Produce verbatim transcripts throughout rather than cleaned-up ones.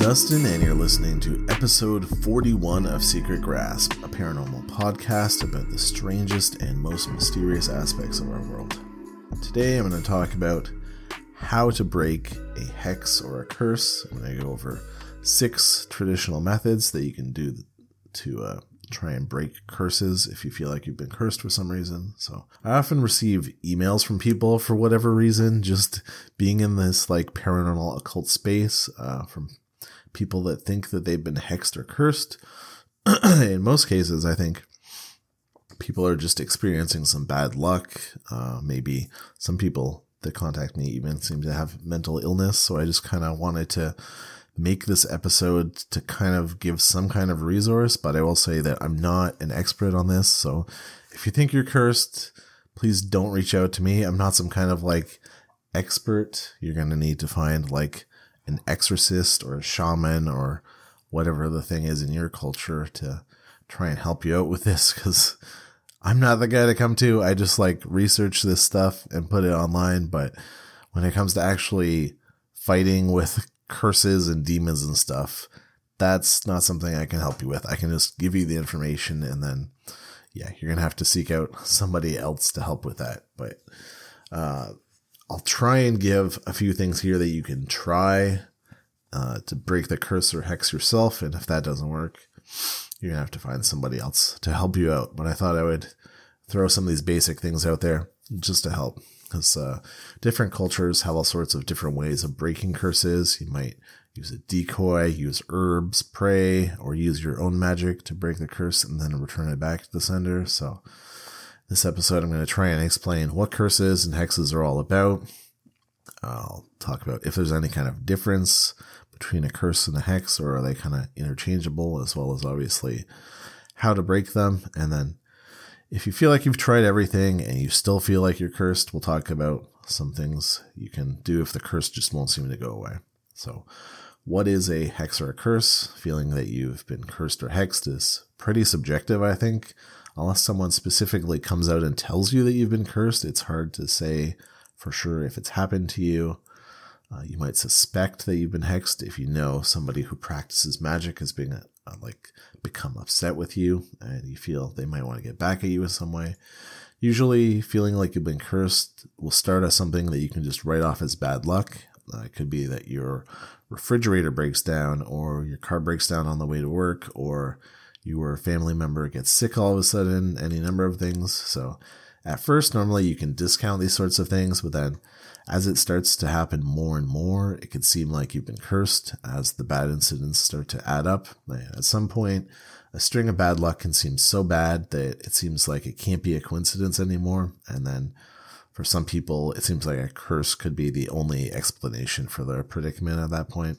Dustin, and you're listening to episode forty-one of Secret Grasp, a paranormal podcast about the strangest and most mysterious aspects of our world. Today I'm going to talk about how to break a hex or a curse. I'm going to go over six traditional methods that you can do to uh, try and break curses if you feel like you've been cursed for some reason. So I often receive emails from people for whatever reason, just being in this like paranormal occult space, uh, from people that think that they've been hexed or cursed. In most cases, I think people are just experiencing some bad luck. Uh, maybe some people that contact me even seem to have mental illness. So I just kind of wanted to make this episode to kind of give some kind of resource, but I will say that I'm not an expert on this. So if you think you're cursed, please don't reach out to me. I'm not some kind of like expert. You're going to need to find like an exorcist or a shaman or whatever the thing is in your culture to try and help you out with this, because I'm not the guy to come to. I just like research this stuff and put it online. But when it comes to actually fighting with curses and demons and stuff, that's not something I can help you with. I can just give you the information, and then yeah, you're going to have to seek out somebody else to help with that. But uh, I'll try and give a few things here that you can try uh, to break the curse or hex yourself. And if that doesn't work, you're going to have to find somebody else to help you out. But I thought I would throw some of these basic things out there just to help, because uh, different cultures have all sorts of different ways of breaking curses. You might use a decoy, use herbs, pray, or use your own magic to break the curse and then return it back to the sender. So this episode, I'm going to try and explain what curses and hexes are all about. I'll talk about if there's any kind of difference between a curse and a hex, or are they kind of interchangeable, as well as obviously how to break them. And then if you feel like you've tried everything and you still feel like you're cursed, we'll talk about some things you can do if the curse just won't seem to go away. So what is a hex or a curse? Feeling that you've been cursed or hexed is pretty subjective, I think. Unless someone specifically comes out and tells you that you've been cursed, it's hard to say for sure if it's happened to you. Uh, you might suspect that you've been hexed if you know somebody who practices magic has been uh, like become upset with you, and you feel they might want to get back at you in some way. Usually feeling like you've been cursed will start as something that you can just write off as bad luck. Uh, it could be that your refrigerator breaks down, or your car breaks down on the way to work, or your family member gets sick all of a sudden, any number of things. So at first, normally you can discount these sorts of things, but then as it starts to happen more and more, it could seem like you've been cursed as the bad incidents start to add up. At some point, a string of bad luck can seem so bad that it seems like it can't be a coincidence anymore. And then for some people, it seems like a curse could be the only explanation for their predicament at that point.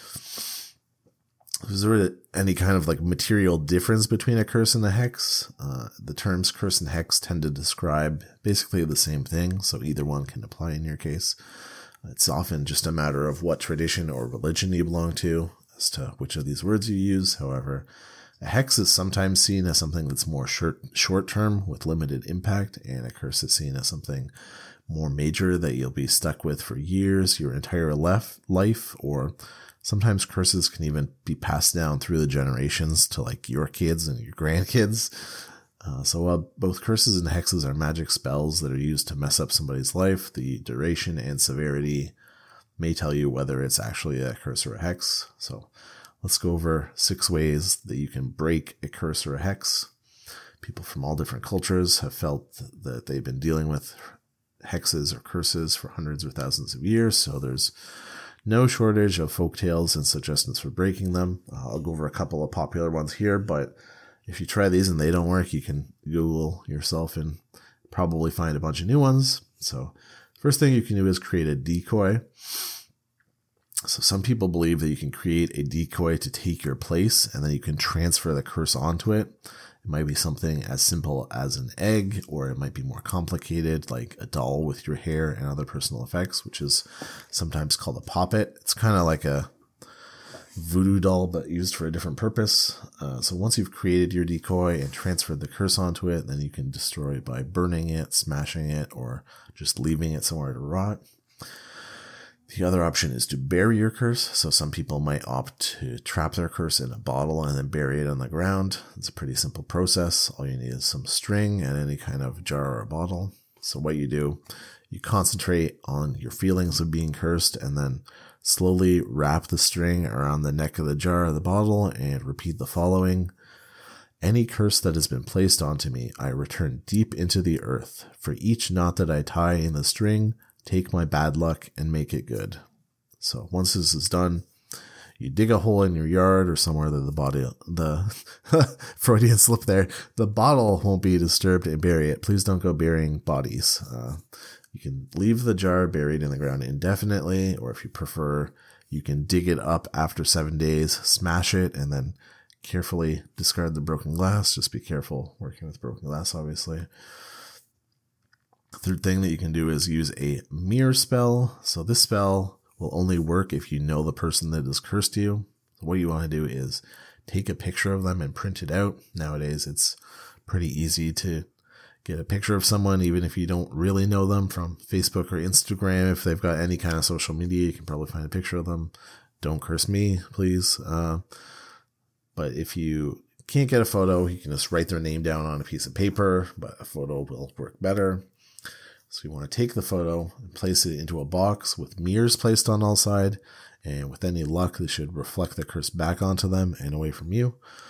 Is there any kind of like material difference between a curse and a hex? Uh, the terms curse and hex tend to describe basically the same thing, so either one can apply in your case. It's often just a matter of what tradition or religion you belong to as to which of these words you use. However, a hex is sometimes seen as something that's more short, short-term with limited impact, and a curse is seen as something more major that you'll be stuck with for years, your entire lef- life, or sometimes curses can even be passed down through the generations to like your kids and your grandkids. Uh, so while both curses and hexes are magic spells that are used to mess up somebody's life, the duration and severity may tell you whether it's actually a curse or a hex. So let's go over six ways that you can break a curse or a hex. People from all different cultures have felt that they've been dealing with hexes or curses for hundreds or thousands of years. So there's no shortage of folktales and suggestions for breaking them. Uh, I'll go over a couple of popular ones here, but if you try these and they don't work, you can Google yourself and probably find a bunch of new ones. So first thing you can do is create a decoy. So some people believe that you can create a decoy to take your place, and then you can transfer the curse onto it. It might be something as simple as an egg, or it might be more complicated, like a doll with your hair and other personal effects, which is sometimes called a poppet. It's kind of like a voodoo doll, but used for a different purpose. Uh, so once you've created your decoy and transferred the curse onto it, then you can destroy it by burning it, smashing it, or just leaving it somewhere to rot. The other option is to bury your curse. So some people might opt to trap their curse in a bottle and then bury it on the ground. It's a pretty simple process. All you need is some string and any kind of jar or bottle. So what you do, you concentrate on your feelings of being cursed and then slowly wrap the string around the neck of the jar or the bottle and repeat the following. Any curse that has been placed onto me, I return deep into the earth. For each knot that I tie in the string, take my bad luck and make it good. So once this is done, you dig a hole in your yard or somewhere that the body, the Freudian slip there, the bottle won't be disturbed, and bury it. Please don't go burying bodies. Uh, you can leave the jar buried in the ground indefinitely, or if you prefer, you can dig it up after seven days, smash it, and then carefully discard the broken glass. Just be careful working with broken glass, obviously. Third thing that you can do is use a mirror spell. So this spell will only work if you know the person that has cursed you. What you want to do is take a picture of them and print it out. Nowadays, it's pretty easy to get a picture of someone, even if you don't really know them, from Facebook or Instagram. If they've got any kind of social media, you can probably find a picture of them. Don't curse me, please. Uh, but if you can't get a photo, you can just write their name down on a piece of paper, but a photo will work better. So you want to take the photo and place it into a box with mirrors placed on all sides, and with any luck, this should reflect the curse back onto them and away from you.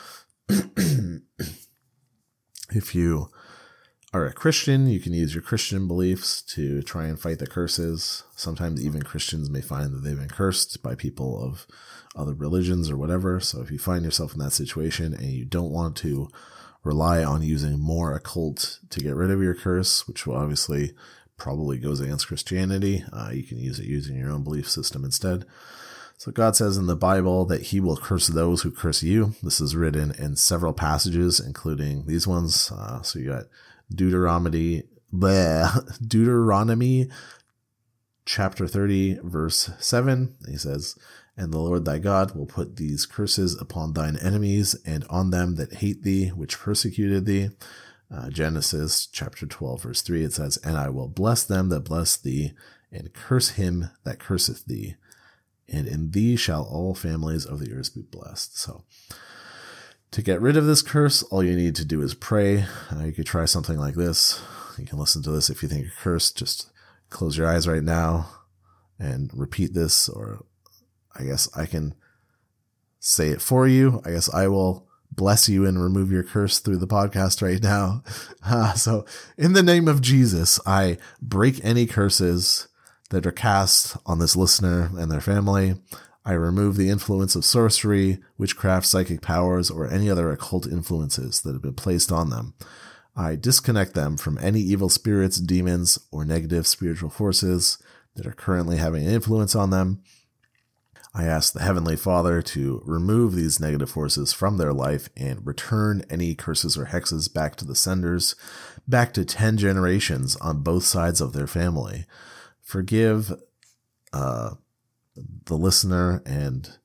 If you are a Christian, you can use your Christian beliefs to try and fight the curses. Sometimes even Christians may find that they've been cursed by people of other religions or whatever. So if you find yourself in that situation and you don't want to rely on using more occult to get rid of your curse, which will obviously probably goes against Christianity, uh, you can use it using your own belief system instead. So God says in the Bible that he will curse those who curse you. This is written in several passages, including these ones. Uh, so you got Deuteronomy, bleh, Deuteronomy chapter thirty, verse seven. He says, and the Lord thy God will put these curses upon thine enemies and on them that hate thee, which persecuted thee. Uh, Genesis chapter twelve, verse three, it says, and I will bless them that bless thee, and curse him that curseth thee. And in thee shall all families of the earth be blessed. So to get rid of this curse, all you need to do is pray. Uh, you could try something like this. You can listen to this if you think you're cursed. Just close your eyes right now and repeat this, or I guess I can say it for you. I guess I will bless you and remove your curse through the podcast right now. Uh, so in the name of Jesus, I break any curses that are cast on this listener and their family. I remove the influence of sorcery, witchcraft, psychic powers, or any other occult influences that have been placed on them. I disconnect them from any evil spirits, demons, or negative spiritual forces that are currently having an influence on them. I ask the Heavenly Father to remove these negative forces from their life and return any curses or hexes back to the senders, back to ten generations on both sides of their family. Forgive uh, the listener and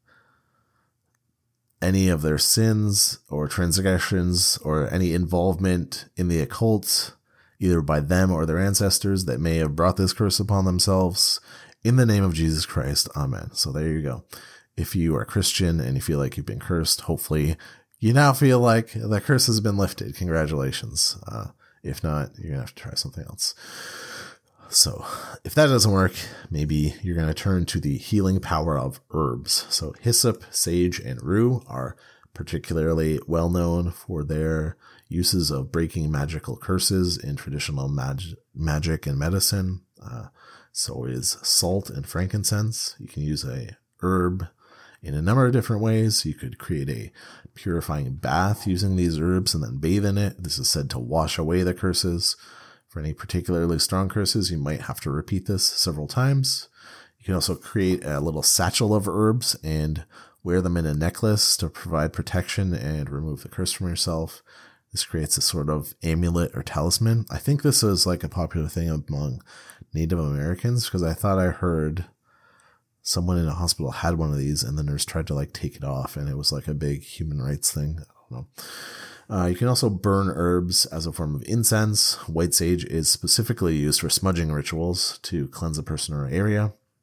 any of their sins or transgressions or any involvement in the occult, either by them or their ancestors that may have brought this curse upon themselves. In the name of Jesus Christ, amen. So there you go. If you are Christian and you feel like you've been cursed, hopefully you now feel like the curse has been lifted. Congratulations. Uh, if not, you're going to have to try something else. So if that doesn't work, maybe you're going to turn to the healing power of herbs. So hyssop, sage, and rue are particularly well known for their uses of breaking magical curses in traditional mag- magic and medicine. Uh, so is salt and frankincense. You can use a herb in a number of different ways. You could create a purifying bath using these herbs and then bathe in it. This is said to wash away the curses. For any particularly strong curses, you might have to repeat this several times. You can also create a little satchel of herbs and wear them in a necklace to provide protection and remove the curse from yourself. This creates a sort of amulet or talisman. I think this is like a popular thing among Native Americans because I thought I heard someone in a hospital had one of these and the nurse tried to like take it off and it was like a big human rights thing. I don't know. Uh, you can also burn herbs as a form of incense. White sage is specifically used for smudging rituals to cleanse a person or area.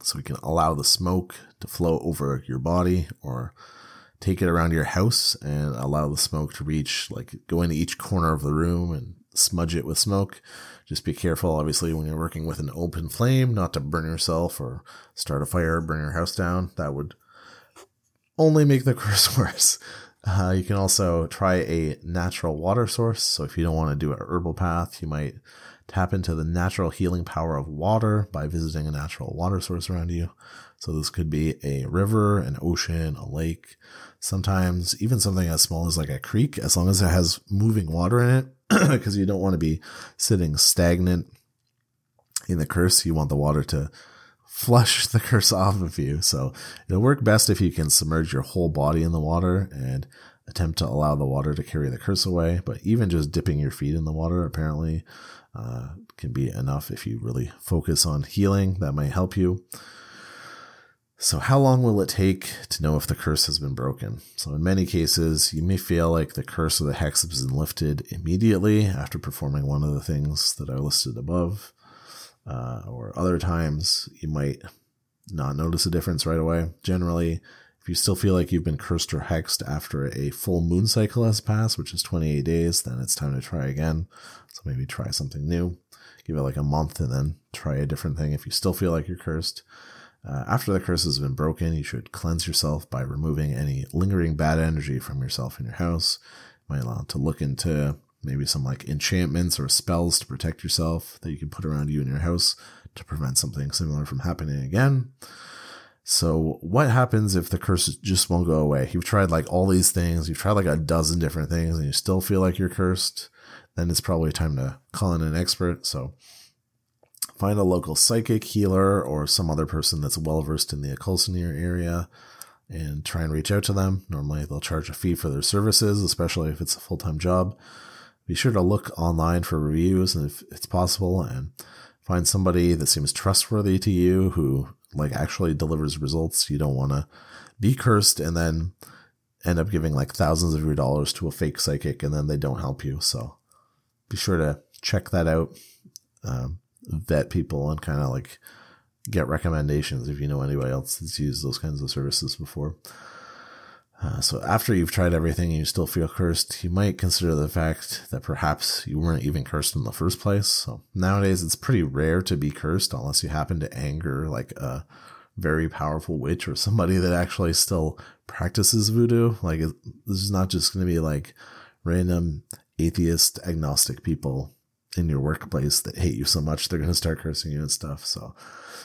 So we can allow the smoke to flow over your body, or take it around your house and allow the smoke to reach, like go into each corner of the room and smudge it with smoke. Just be careful, obviously, when you're working with an open flame, not to burn yourself or start a fire, burn your house down. That would only make the curse worse. Uh, you can also try a natural water source. So if you don't want to do a herbal path, you might tap into the natural healing power of water by visiting a natural water source around you. So this could be a river, an ocean, a lake, sometimes even something as small as like a creek, as long as it has moving water in it, because you don't want to be sitting stagnant in the curse. You want the water to flush the curse off of you. So it'll work best if you can submerge your whole body in the water and attempt to allow the water to carry the curse away. But even just dipping your feet in the water apparently uh, can be enough if you really focus on healing. That might help you. So how long will it take to know if the curse has been broken? So in many cases, you may feel like the curse or the hex has been lifted immediately after performing one of the things that are listed above. Uh, or other times, you might not notice a difference right away. Generally, if you still feel like you've been cursed or hexed after a full moon cycle has passed, which is twenty-eight days, then it's time to try again. So maybe try something new. Give it like a month and then try a different thing if you still feel like you're cursed. Uh, after the curse has been broken, you should cleanse yourself by removing any lingering bad energy from yourself in your house. You might want to look into maybe some like enchantments or spells to protect yourself that you can put around you in your house to prevent something similar from happening again. So what happens if the curse just won't go away? You've tried like all these things, you've tried like a dozen different things and you still feel like you're cursed, then it's probably time to call in an expert. So find a local psychic, healer, or some other person that's well-versed in the occult in your area and try and reach out to them. Normally they'll charge a fee for their services, especially if it's a full-time job. Be sure to look online for reviews and if it's possible, and find somebody that seems trustworthy to you who like actually delivers results. You don't want to be cursed and then end up giving like thousands of your dollars to a fake psychic and then they don't help you. So be sure to check that out. Um, vet people and kind of like get recommendations if you know anybody else that's used those kinds of services before. Uh, so after you've tried everything and you still feel cursed, you might consider the fact that perhaps you weren't even cursed in the first place. So nowadays it's pretty rare to be cursed unless you happen to anger like a very powerful witch or somebody that actually still practices voodoo. Like this is not just going to be like random atheist, agnostic people in your workplace that hate you so much they're going to start cursing you and stuff. So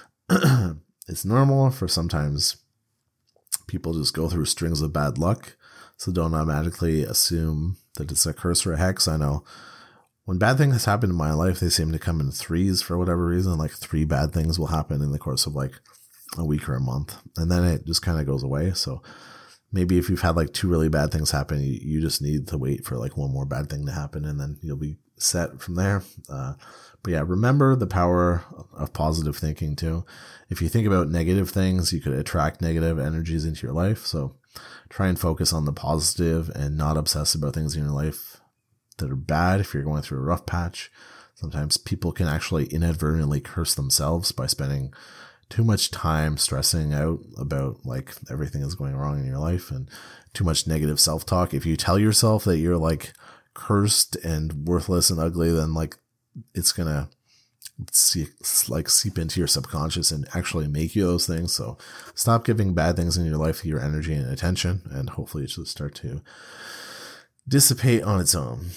it's normal for sometimes people just go through strings of bad luck. So don't automatically assume that it's a curse or a hex. I know when bad things happen in my life, they seem to come in threes for whatever reason. Like three bad things will happen in the course of like a week or a month. And then it just kind of goes away. So maybe if you've had like two really bad things happen, you, you just need to wait for like one more bad thing to happen and then you'll be set from there. Uh, but yeah, remember the power of positive thinking too. If you think about negative things, you could attract negative energies into your life. So try and focus on the positive and not obsess about things in your life that are bad. If you're going through a rough patch, sometimes people can actually inadvertently curse themselves by spending too much time stressing out about like everything is going wrong in your life and too much negative self-talk. If you tell yourself that you're like cursed and worthless and ugly, then like it's gonna see, like seep into your subconscious and actually make you those things. So stop giving bad things in your life your energy and attention, and hopefully it should start to dissipate on its own.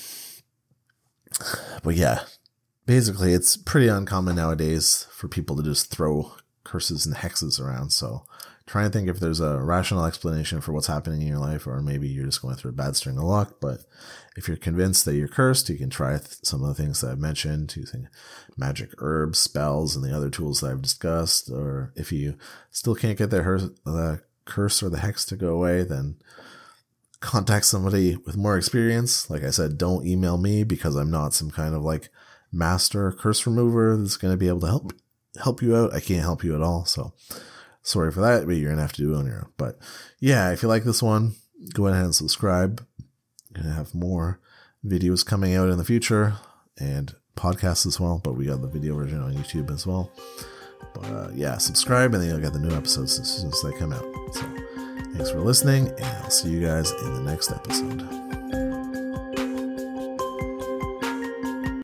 But yeah, basically it's pretty uncommon nowadays for people to just throw curses and hexes around. So try and think if there's a rational explanation for what's happening in your life, or maybe you're just going through a bad string of luck. But if you're convinced that you're cursed, you can try th- some of the things that I've mentioned, using magic herbs, spells, and the other tools that I've discussed. Or if you still can't get the, her- the curse or the hex to go away, then contact somebody with more experience. Like I said, don't email me because I'm not some kind of like master curse remover that's going to be able to help help you out. I can't help you at all. So sorry for that, but you're going to have to do it on your own. But yeah, if you like this one, go ahead and subscribe. I'm going to have more videos coming out in the future and podcasts as well, but we got the video version on YouTube as well. But uh, yeah, subscribe and then you'll get the new episodes as soon as they come out. So thanks for listening, and I'll see you guys in the next episode.